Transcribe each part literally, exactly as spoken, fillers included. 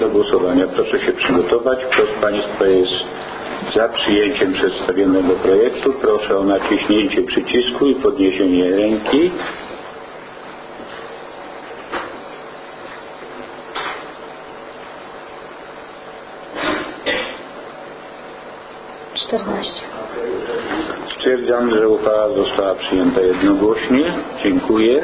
do głosowania. Proszę się przygotować. Kto z Państwa jest za przyjęciem przedstawionego projektu? Proszę o naciśnięcie przycisku i podniesienie ręki. czternaście. Stwierdzam, że uchwała została przyjęta jednogłośnie. Dziękuję.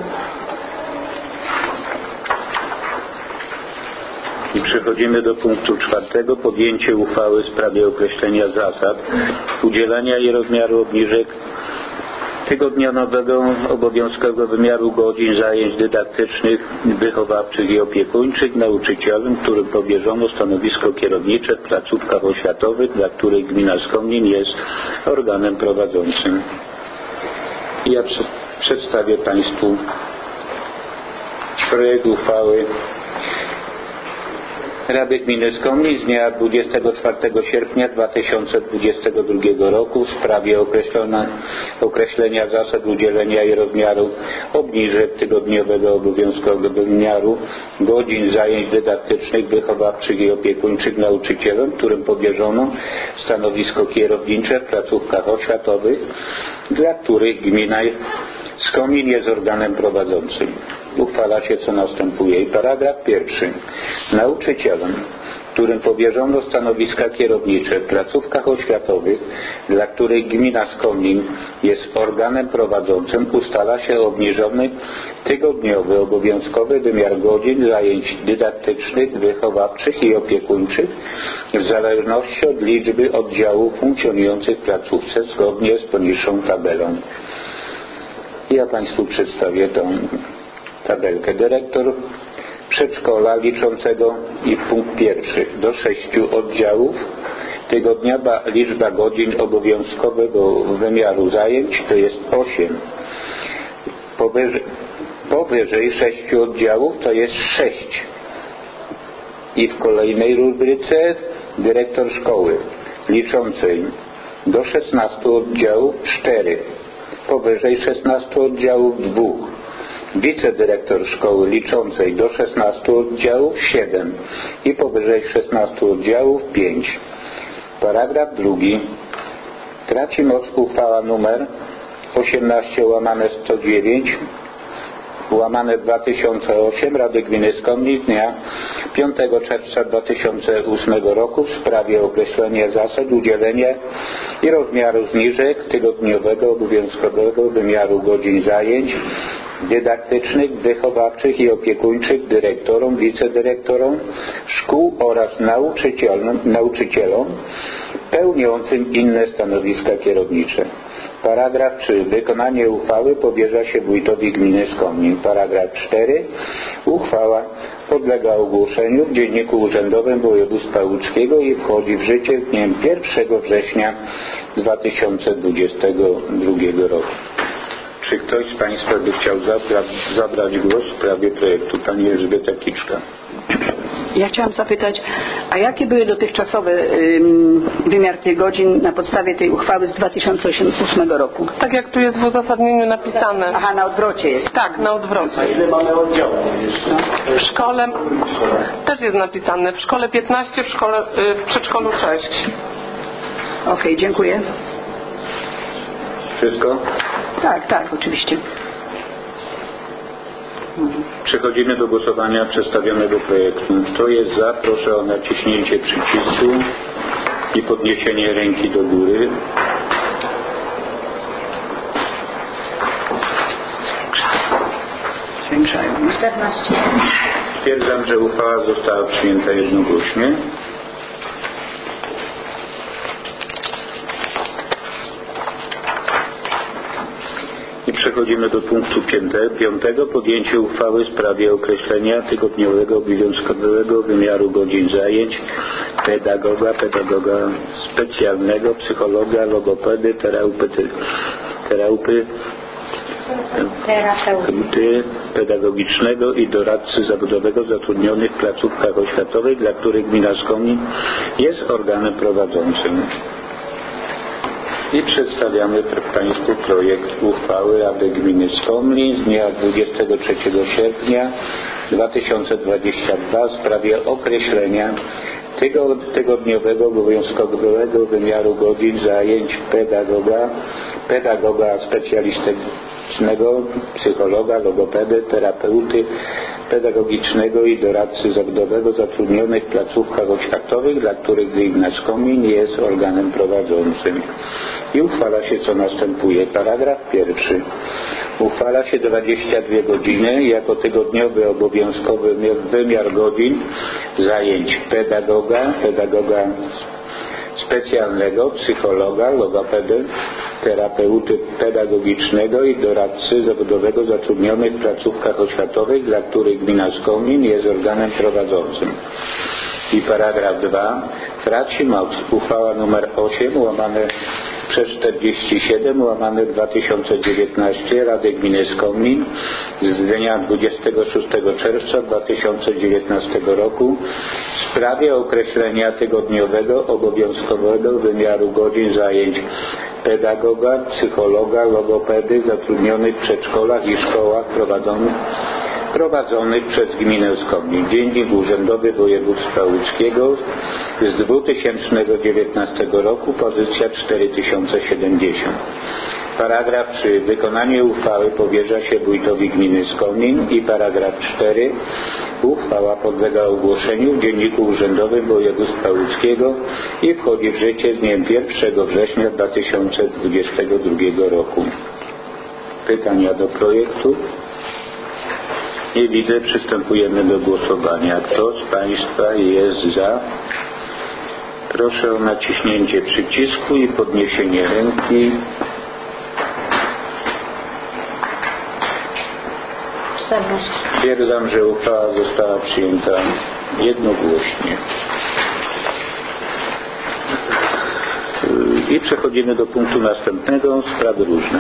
I przechodzimy do punktu czwartego. Podjęcie uchwały w sprawie określenia zasad udzielania i rozmiaru obniżek tygodniowego obowiązkowego wymiaru godzin zajęć dydaktycznych, wychowawczych i opiekuńczych nauczycielom, którym powierzono stanowisko kierownicze w placówkach oświatowych, dla których gmina Skomlin jest organem prowadzącym. Ja przedstawię Państwu projekt uchwały Rady Gminy Skomlin z dnia dwudziestego czwartego sierpnia dwa tysiące dwudziestego drugiego roku w sprawie określenia zasad udzielenia i rozmiaru obniżek tygodniowego obowiązkowego wymiaru godzin zajęć dydaktycznych, wychowawczych i opiekuńczych nauczycielom, którym powierzono stanowisko kierownicze w placówkach oświatowych, dla których gmina Skomlin jest organem prowadzącym. Uchwala się, co następuje. I paragraf pierwszy. Nauczycielom, którym powierzono stanowiska kierownicze w placówkach oświatowych, dla których gmina Skomlin jest organem prowadzącym, ustala się obniżony tygodniowy obowiązkowy wymiar godzin zajęć dydaktycznych, wychowawczych i opiekuńczych w zależności od liczby oddziałów funkcjonujących w placówce zgodnie z poniższą tabelą. Ja Państwu przedstawię tą tabelkę. Dyrektor przedszkola liczącego i punkt pierwszy do sześciu oddziałów tygodniowa liczba godzin obowiązkowego wymiaru zajęć to jest osiem. Powyżej, powyżej sześciu oddziałów to jest sześć. I w kolejnej rubryce dyrektor szkoły liczącej do szesnastu oddziałów cztery. Powyżej szesnastu oddziałów dwóch. Wicedyrektor szkoły liczącej do szesnastu oddziałów siedem i powyżej szesnastu oddziałów pięć. Paragraf drugi. Traci moc uchwała numer osiemnaście łamane sto dziewięć łamane dwa tysiące osiem Rady Gminy Skomlin z dnia piątego czerwca dwa tysiące ósmego roku w sprawie określenia zasad udzielenia i rozmiaru zniżek tygodniowego obowiązkowego wymiaru godzin zajęć dydaktycznych, wychowawczych i opiekuńczych dyrektorom, wicedyrektorom szkół oraz nauczycielom, nauczycielom pełniącym inne stanowiska kierownicze. Paragraf trzy. Wykonanie uchwały powierza się wójtowi gminy Skomlin. Paragraf cztery. Uchwała podlega ogłoszeniu w Dzienniku Urzędowym Województwa Łódzkiego i wchodzi w życie dniem pierwszego września dwa tysiące dwudziestego drugiego roku. Czy ktoś z Państwa by chciał zabrać, zabrać głos w sprawie projektu? Pani Elżbieta Kiczka. Ja chciałam zapytać, a jakie były dotychczasowe ym, wymiar tych godzin na podstawie tej uchwały z dwa tysiące ósmego roku? Tak jak tu jest w uzasadnieniu napisane. Aha, na odwrocie jest. Tak, na odwrocie. A ile mamy oddziałów? W szkole też jest napisane. W szkole piętnaście, w, szkole, w przedszkolu sześć. Okej, okay, dziękuję. Wszystko? Tak, tak, oczywiście. Przechodzimy do głosowania przedstawionego projektu. Kto jest za, proszę o naciśnięcie przycisku i podniesienie ręki do góry. Zwiększają. czternaście. Stwierdzam, że uchwała została przyjęta jednogłośnie. Przechodzimy do punktu piątego. Podjęcie uchwały w sprawie określenia tygodniowego obowiązkowego wymiaru godzin zajęć pedagoga, pedagoga specjalnego, psychologa, logopedy, terapeuty, terapeuty, terapeuty pedagogicznego i doradcy zawodowego zatrudnionych w placówkach oświatowych, dla których gmina Skomlin jest organem prowadzącym. I przedstawiamy Państwu projekt uchwały Rady Gminy Skomlin z dnia dwudziestego trzeciego sierpnia dwa tysiące dwudziesty drugi w sprawie określenia tego tygodniowego obowiązkowego wymiaru godzin zajęć pedagoga, pedagoga specjalistycznego, psychologa, logopedy, terapeuty pedagogicznego i doradcy zawodowego zatrudnionych w placówkach oświatowych, dla których Gmina Skomin jest organem prowadzącym. I uchwala się, co następuje. Paragraf pierwszy. Uchwala się dwadzieścia dwie godziny jako tygodniowy obowiązkowy wymiar godzin zajęć pedagoga, pedagoga specjalnego, psychologa, logopedy, terapeuty pedagogicznego i doradcy zawodowego zatrudnionych w placówkach oświatowych, dla których Gmina Skomin jest organem prowadzącym. I paragraf dwa. Traci moc uchwała nr osiem łamane przez czterdzieści siedem łamane dwa tysiące dziewiętnaście Rady Gminy Skomin z dnia dwudziestego szóstego czerwca dwa tysiące dziewiętnastego roku w sprawie określenia tygodniowego obowiązkowego wymiaru godzin zajęć pedagoga, psychologa, logopedy zatrudnionych w przedszkolach i szkołach prowadzonych prowadzonych przez Gminę Skomin. Dziennik Urzędowy Województwa Łódzkiego z dwa tysiące dziewiętnastego roku, pozycja cztery tysiące siedemdziesiąt. Paragraf trzy. Wykonanie uchwały powierza się wójtowi Gminy Skomin. I paragraf cztery. Uchwała podlega ogłoszeniu w Dzienniku Urzędowym Województwa Łódzkiego i wchodzi w życie z dniem pierwszego września dwa tysiące dwudziestego drugiego roku. Pytania do projektu? Nie widzę. Przystępujemy do głosowania. Kto z Państwa jest za? Proszę o naciśnięcie przycisku i podniesienie ręki. Stwierdzam, że uchwała została przyjęta jednogłośnie. I przechodzimy do punktu następnego. Sprawy różne.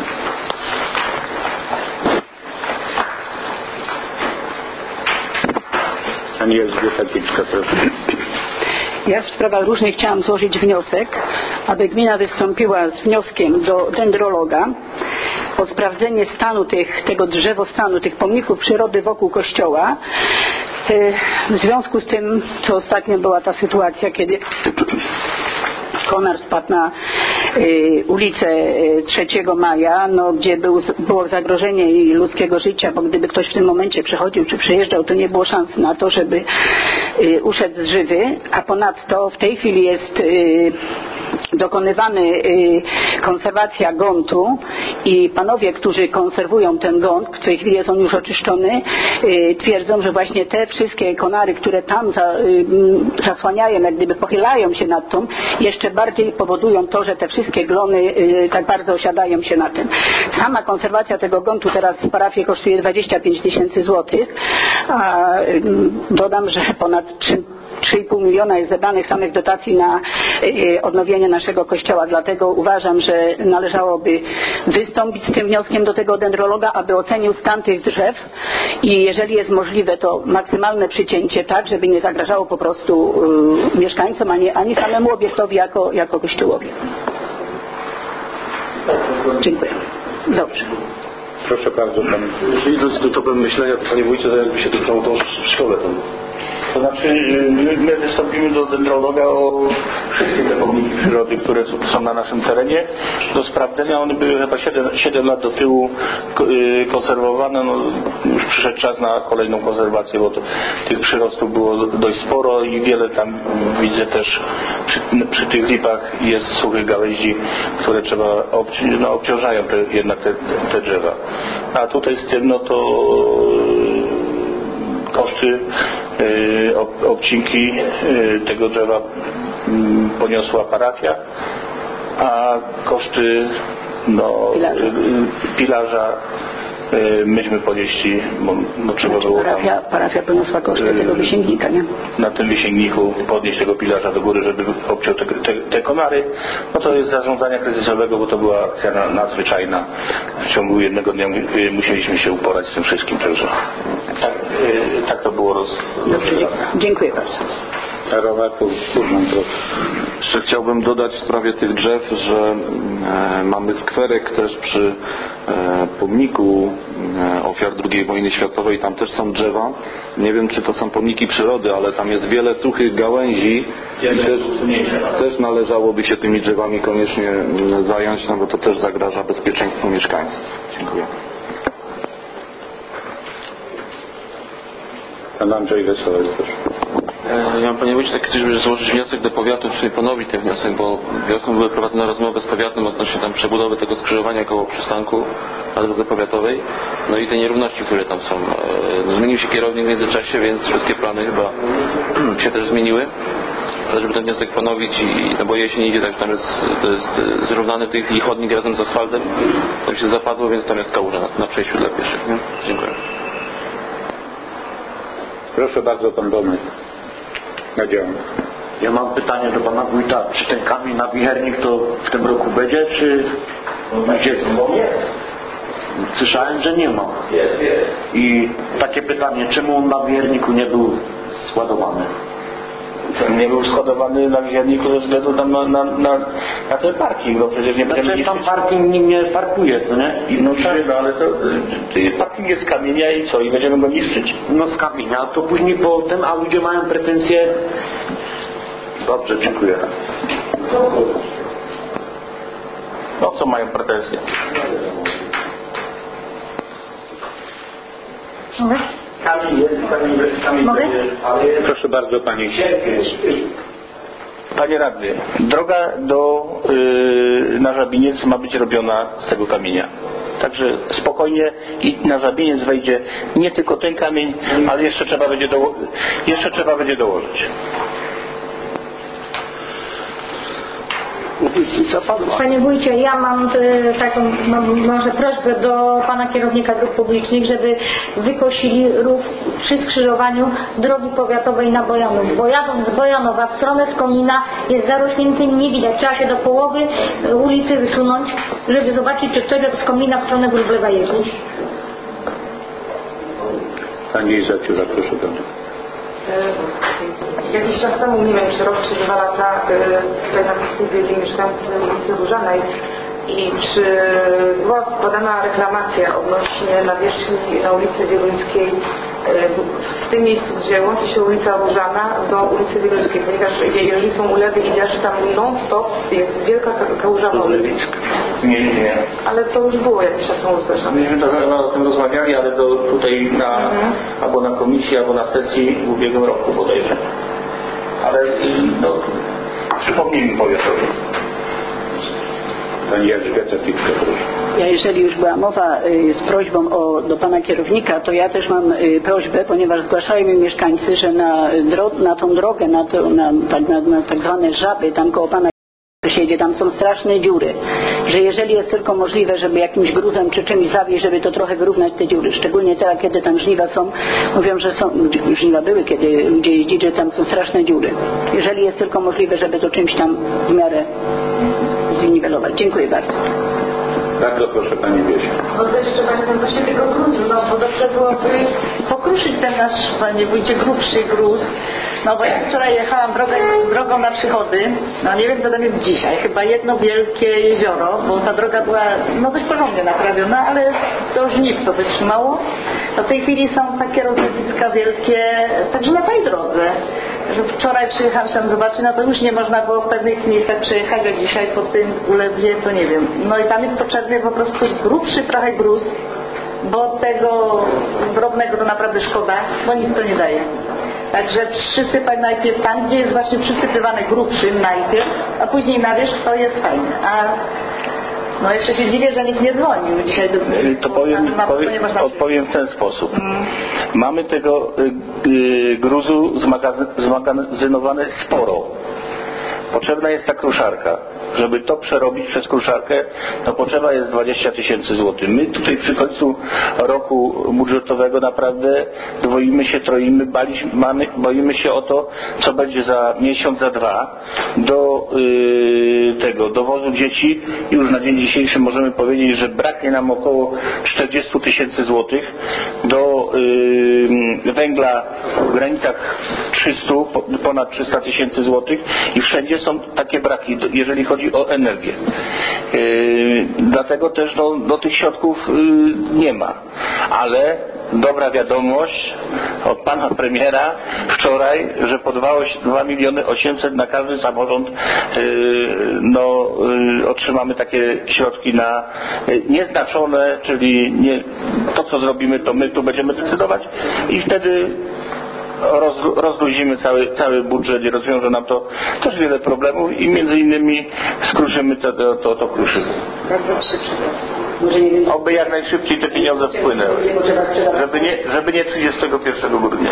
Pani Elżbieta Kiczka, proszę. Ja w sprawach różnych chciałam złożyć wniosek, aby gmina wystąpiła z wnioskiem do dendrologa o sprawdzenie stanu tych, tego drzewostanu, tych pomników przyrody wokół kościoła. W związku z tym, co ostatnio była ta sytuacja, kiedy konar spadł na y, ulicę trzeciego maja, no, gdzie był, było zagrożenie i ludzkiego życia, bo gdyby ktoś w tym momencie przechodził czy przejeżdżał, to nie było szans na to, żeby y, uszedł z żywy, a ponadto w tej chwili jest y, dokonywany y, konserwacja gontu i panowie, którzy konserwują ten gąt, w tej chwili jest on już oczyszczony, y, twierdzą, że właśnie te wszystkie konary, które tam za, y, zasłaniają, jak gdyby pochylają się nad tą, jeszcze bardziej powodują to, że te wszystkie glony y, tak bardzo osiadają się na tym. Sama konserwacja tego gontu teraz w parafii kosztuje dwadzieścia pięć tysięcy złotych, a y, dodam, że ponad trzy i pół miliona jest zebranych samych dotacji na y, odnowienie naszego kościoła. Dlatego uważam, że należałoby wystąpić z tym wnioskiem do tego dendrologa, aby ocenił stan tych drzew i jeżeli jest możliwe, to maksymalne przycięcie, tak, żeby nie zagrażało po prostu y, mieszkańcom, ani, ani samemu obiektowi jako, jako kościołowi. Dziękuję. Dobrze. Proszę bardzo, pan. Jeżeli to jest topem myślenia, to panie wójcie, to jakby się to całą tą szkołę tam. To znaczy my wystąpimy do dendrologa o wszystkie te pomniki przyrody, które są na naszym terenie do sprawdzenia. One były chyba siedem lat do tyłu konserwowane. No, już przyszedł czas na kolejną konserwację, bo to, tych przyrostów było dość sporo i wiele tam widzę też przy, przy tych lipach jest suchych gałęzi, które trzeba obci no, obciążają te, jednak te, te drzewa. A tutaj z tym no to koszty y, ob, obcinki y, tego drzewa y, poniosła parafia, a koszty no, pilarza, y, pilarza y, myśmy ponieśli, bo no, trzeba było parafia, tam, parafia poniosła koszty y, tego wysięgnika, nie? Na tym wysięgniku podnieść tego pilarza do góry, żeby obciął te, te, te konary. No to jest zarządzania kryzysowego, bo to była akcja na, nadzwyczajna. W ciągu jednego dnia y, musieliśmy się uporać z tym wszystkim, także tak, y, tak to było roz... Dobrze, dziękuję bardzo. Robert Furman, proszę. Jeszcze chciałbym dodać w sprawie tych drzew, że e, mamy skwerek też przy e, pomniku e, ofiar drugiej wojny światowej. Tam też są drzewa. Nie wiem, czy to są pomniki przyrody, ale tam jest wiele suchych gałęzi i też, też należałoby się tymi drzewami koniecznie zająć, no bo to też zagraża bezpieczeństwu mieszkańców. Dziękuję. Pan Andrzej Wesoły, proszę. Ja mam, panie wójcie, taki coś, żeby złożyć wniosek do powiatu, czyli ponowić ten wniosek, bo wiosną były prowadzone rozmowy z powiatem odnośnie tam przebudowy tego skrzyżowania koło przystanku na drodze powiatowej. No i te nierówności, które tam są. Zmienił się kierownik w międzyczasie, więc wszystkie plany chyba się też zmieniły. Ale żeby ten wniosek ponowić i, no bo jesień idzie, tak tam jest, to jest zrównany w tej chwili chodnik razem z asfaltem. Tam się zapadło, więc tam jest kałuża na, na przejściu dla pieszych. Nie? Dziękuję. Proszę bardzo, pan Domek. Ja mam pytanie do pana wójta, czy ten kamień na wichernik to w tym roku będzie, czy gdzie? Słyszałem, że nie ma. I takie pytanie, czemu on na wicherniku nie był składowany? Nie był składowany na wicherniku ze względu na, na, na, na, na ten parking, bo przecież nie No będziemy... przecież tam parking nikt nie parkuje, to nie? I No tak, no ale to, to parking jest z kamienia i co? I będziemy go niszczyć? No z kamienia, to później po tym, a ludzie mają pretensje. Dobrze, dziękuję. No co mają pretensje? Kamień jest, kamień jest, kamień jest, ale... Proszę bardzo, pani. Panie radny, droga do yy, na Żabiniec ma być robiona z tego kamienia. Także spokojnie i na Żabiniec wejdzie nie tylko ten kamień, ale jeszcze trzeba będzie, doło- jeszcze trzeba będzie dołożyć. Panie wójcie, ja mam y, taką mam, może prośbę do pana kierownika dróg publicznych, żeby wykosili rów przy skrzyżowaniu drogi powiatowej na Bojanów. Bo jadąc z Bojanowa w stronę z Komina jest zarośnięty, nie widać. Trzeba się do połowy ulicy wysunąć, żeby zobaczyć, czy ktoś z Komina w stronę Wróblewa jeździ. Pani Izaciura, proszę bardzo. Jakiś czas temu, nie wiem, czy rok, czy dwa lata, tutaj na Pisku byli mieszkańcy ulicy Różanej i czy była podana reklamacja odnośnie nawierzchni na ulicy Wieluńskiej w tym miejscu, gdzie łączy się ulica Różana do ulicy Wieluńskiej, ponieważ jeżeli są ulewy i deszcz, tam non-stop jest wielka kałuża wody. Nie, nie, nie. Ale to już było jakiś czas temu zgłaszane. Myśmy to o tym rozmawiali, ale do, tutaj na, mhm. albo na komisji, albo na sesji w ubiegłym roku bodajże. Ale no, przypomnijmy powiatowi. Pani Elżbieta Picka, proszę. Ja, jeżeli już była mowa y, z prośbą o, do pana kierownika, to ja też mam y, prośbę, ponieważ zgłaszają mi mieszkańcy, że na, dro- na tą drogę, na, to, na, na, na tak zwane żaby, tam koło pana siedzie, tam są straszne dziury, że jeżeli jest tylko możliwe, żeby jakimś gruzem czy czymś zawieźć, żeby to trochę wyrównać te dziury, szczególnie teraz, kiedy tam żniwa są, mówią, że są, żniwa były, kiedy ludzie jeździli, że tam są straszne dziury. Jeżeli jest tylko możliwe, żeby to czymś tam w miarę zniwelować. Dziękuję bardzo. Bardzo proszę pani Wiesia. No to jeszcze właśnie, właśnie tego gruzu, no bo dobrze byłoby pokruszyć ten nasz, panie wójcie, grubszy gruz. No bo ja wczoraj jechałam drogą, drogą na Przychody, no nie wiem co tam jest dzisiaj, chyba jedno wielkie jezioro, bo ta droga była no dość porządnie naprawiona, ale to żniw to wytrzymało. No w tej chwili są takie rozlewiska wielkie, także na tej drodze. Że wczoraj przyjechałam tam zobaczyć, no to już nie można było w pewnych miejscach przejechać, a dzisiaj po tym ulewie to nie wiem. No i tam jest potrzebny po prostu grubszy trochę gruz, bo tego drobnego to naprawdę szkoda, bo nic to nie daje. Także przysypać najpierw tam, gdzie jest właśnie przysypywany grubszym najpierw, a później na wierzch to jest fajne. A no jeszcze się dziwię, że nikt nie dzwonił dzisiaj do mnie. To powiem, na, na, powiem, odpowiem w ten sposób. Mm. Mamy tego y, y, gruzu zmagazynowane sporo. Potrzebna jest ta kruszarka. Żeby to przerobić przez kruszarkę, to potrzeba jest dwadzieścia tysięcy złotych. My tutaj przy końcu roku budżetowego naprawdę dwoimy się, troimy, baliśmy, mamy, boimy się o to, co będzie za miesiąc, za dwa. Do yy, tego dowozu dzieci już na dzień dzisiejszy możemy powiedzieć, że braknie nam około czterdzieści tysięcy złotych do o y, węgla w granicach trzysta, ponad trzysta tysięcy złotych i wszędzie są takie braki, jeżeli chodzi o energię. Y, dlatego też no, do tych środków y, nie ma. Ale dobra wiadomość od pana premiera wczoraj, że po dwa miliony osiemset na każdy samorząd no, otrzymamy takie środki na nieznaczone, czyli nie, to co zrobimy, to my tu będziemy decydować i wtedy roz, rozluzimy cały, cały budżet i rozwiąże nam to też wiele problemów i między innymi skruszymy to, to, to, to kruszymy. Oby jak najszybciej te pieniądze wpłynęły, żeby nie, żeby nie trzydziestego pierwszego grudnia.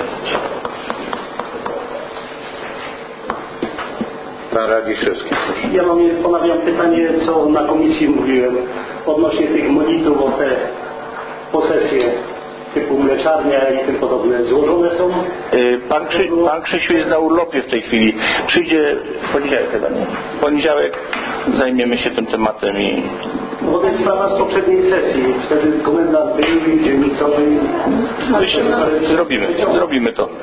Pan Radziszewski. Ja mam, ponawiam pytanie, co na komisji mówiłem odnośnie tych monitów o te posesje typu mleczarnia i tym podobne. Złożone są? Pan, Krzy, pan Krzysiu jest na urlopie w tej chwili. Przyjdzie w poniedziałek chyba, nie? W poniedziałek zajmiemy się tym tematem i... Bo to jest sprawa z poprzedniej sesji. Wtedy komendant był i dzielnicowy. Zrobimy, zrobimy to.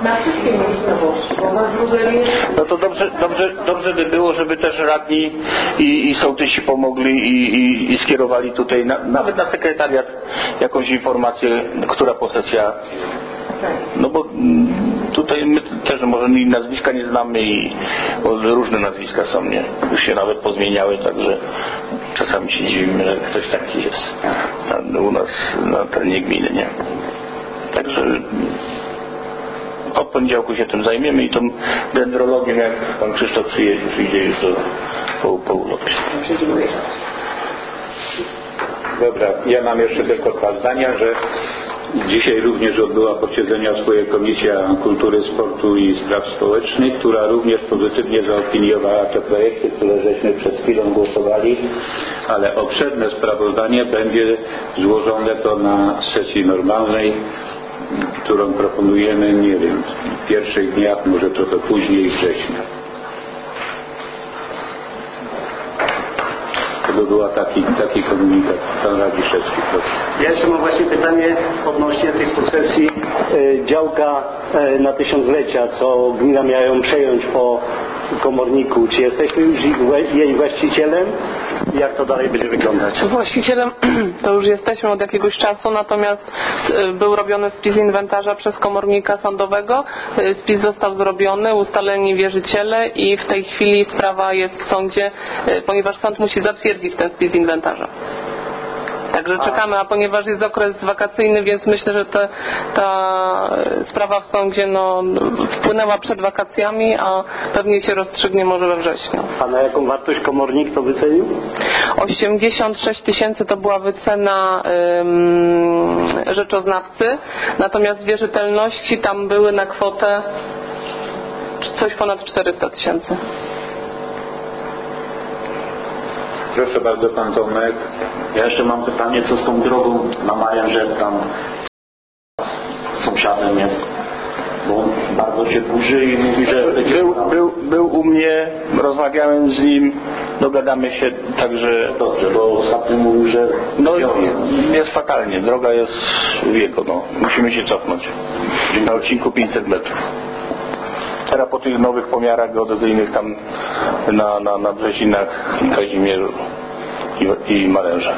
No to dobrze, dobrze, dobrze by było, żeby też radni i, i sołtysi pomogli i, i, i skierowali tutaj na, nawet na sekretariat jakąś informację, która posesja. No bo tutaj my też może nazwiska nie znamy i różne nazwiska są, nie? Już się nawet pozmieniały, także czasami się dziwimy, że ktoś taki jest tam, u nas na terenie gminy, nie? Także od poniedziałku się tym zajmiemy i tą dendrologią, jak pan Krzysztof przyjedzie, przyjdzie już do, po, po urlopie. Dobra, ja mam jeszcze tylko dwa zdania, że dzisiaj również odbyła posiedzenia swoje Komisja Kultury, Sportu i Spraw Społecznych, która również pozytywnie zaopiniowała te projekty, które żeśmy przed chwilą głosowali, ale obszerne sprawozdanie będzie złożone to na sesji normalnej, którą proponujemy, nie wiem, w pierwszych dniach, może trochę później września. To by był taki, taki komunikat. Pan Radziszewski, proszę. Ja jeszcze mam właśnie pytanie odnośnie tych posesji e, działka e, na tysiąclecia, co gmina miała ją przejąć po komorniku. Czy jesteśmy już jej właścicielem? Jak to dalej będzie wyglądać? Właścicielem to już jesteśmy od jakiegoś czasu, natomiast był robiony spis inwentarza przez komornika sądowego. Spis został zrobiony, ustaleni wierzyciele i w tej chwili sprawa jest w sądzie, ponieważ sąd musi zatwierdzić ten spis inwentarza. Także czekamy, a ponieważ jest okres wakacyjny, więc myślę, że te, ta sprawa w sądzie no, wpłynęła przed wakacjami, a pewnie się rozstrzygnie może we wrześniu. A na jaką wartość komornik to wycenił? osiemdziesiąt sześć tysięcy to była wycena ym, rzeczoznawcy, natomiast wierzytelności tam były na kwotę coś ponad czterysta tysięcy. Proszę bardzo, pan Tomek. Ja jeszcze mam pytanie, co z tą drogą na Majężek, tam sąsiadem jest, bo on bardzo się burzy i mówi, że... Był, był, był u mnie, rozmawiałem z nim, dogadamy się, także... Dobrze, bo ostatnio mówił, że... No jest fatalnie, droga jest wieko, no. Musimy się cofnąć. Na odcinku pięćset metrów. Teraz po tych nowych pomiarach geodezyjnych tam na, na, na Brzezinach i Kazimierzu i, i Marężach.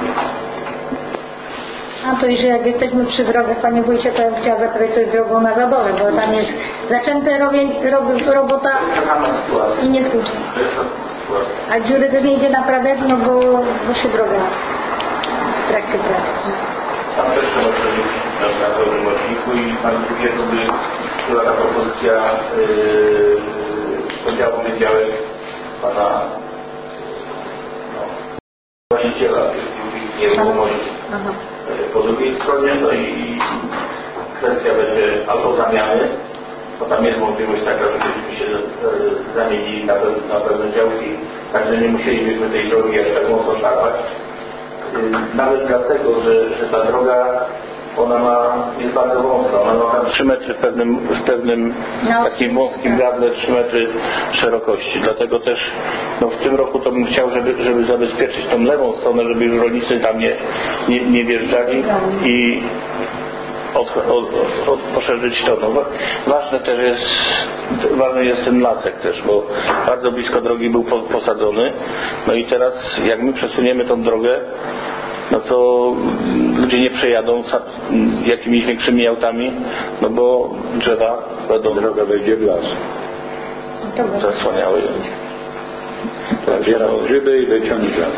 A to i że jak jesteśmy przy drogach, panie wójcie, to ja bym chciała zapytać, co jest drogą na Zaborę, bo tam jest zaczęte robię, rob, robota i nie skończy. A dziury też nie idzie naprawiać, no bo, bo się droga w trakcie pracy. Tam też trzeba zrobić na dobrym odcinku i pan Kubiego by była ta propozycja yy, podziału wydziałek pana no, właściciela tych nieruchomości. Po drugiej stronie, no i kwestia będzie albo zamiany, bo tam jest możliwość taka, żebyśmy się zamienili na, na pewne działki, także nie musielibyśmy tej drogi aż tak mocno szarpać. Nawet dlatego, że, że ta droga ona ma, jest bardzo wąska, ona ma tam trzy metry w pewnym, w pewnym no. takim wąskim gardle, trzy metry szerokości. Dlatego też no, w tym roku to bym chciał, żeby, żeby zabezpieczyć tą lewą stronę, żeby już rolnicy tam nie, nie, nie wjeżdżali i od, od, od, poszerzyć to. No, ważne też jest, ważny jest ten lasek też, bo bardzo blisko drogi był posadzony. No i teraz jak my przesuniemy tą drogę, no to ludzie nie przejadą jakimiś większymi autami, no bo drzewa będą, droga wejdzie w las. Zasłaniały. Zabierał grzyby i wyciąć las.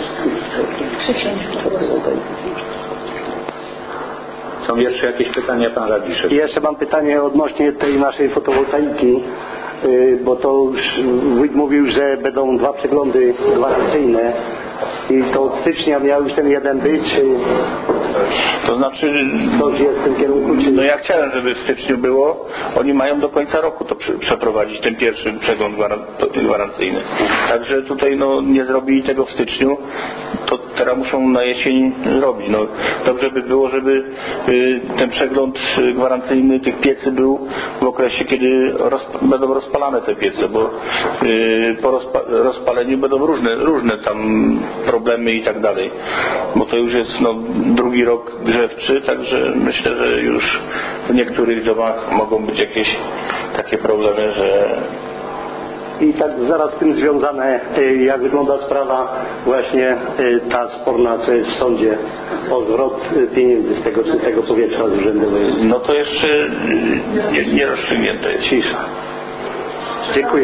Są jeszcze jakieś pytania, pan Radziszek? Jeszcze mam pytanie odnośnie tej naszej fotowoltaiki, bo to już wójt mówił, że będą dwa przeglądy gwarancyjne i to od stycznia miał już ten jeden być, czy to znaczy coś jest w tym kierunku? Czy... No ja chciałem, żeby w styczniu było. Oni mają do końca roku to przeprowadzić, ten pierwszy przegląd gwarancyjny. Także tutaj no, nie zrobili tego w styczniu, to teraz muszą na jesień robić. No, dobrze by było, żeby y, ten przegląd gwarancyjny tych piecy był w okresie, kiedy rozp będą rozpalane te piece, bo y, po rozpa rozpaleniu będą różne, różne tam problemy i tak dalej. Bo to już jest no, drugi rok grzewczy, także myślę, że już w niektórych domach mogą być jakieś takie problemy, że... I tak zaraz z tym związane, jak wygląda sprawa właśnie ta sporna, co jest w sądzie, o zwrot pieniędzy z tego czystego powietrza z urzędu województwa. No to jeszcze nie, nie rozstrzygnięte jest. Cisza. Dziękuję.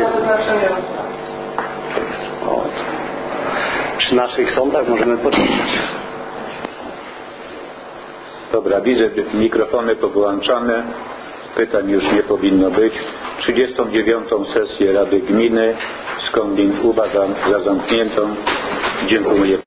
O, przy naszych sądach możemy poczekać. Dobra, widzę, że mikrofony powyłączane. Pytań już nie powinno być. trzydziestą dziewiątą sesję Rady Gminy z Kądin uważam za zamkniętą. Dziękuję.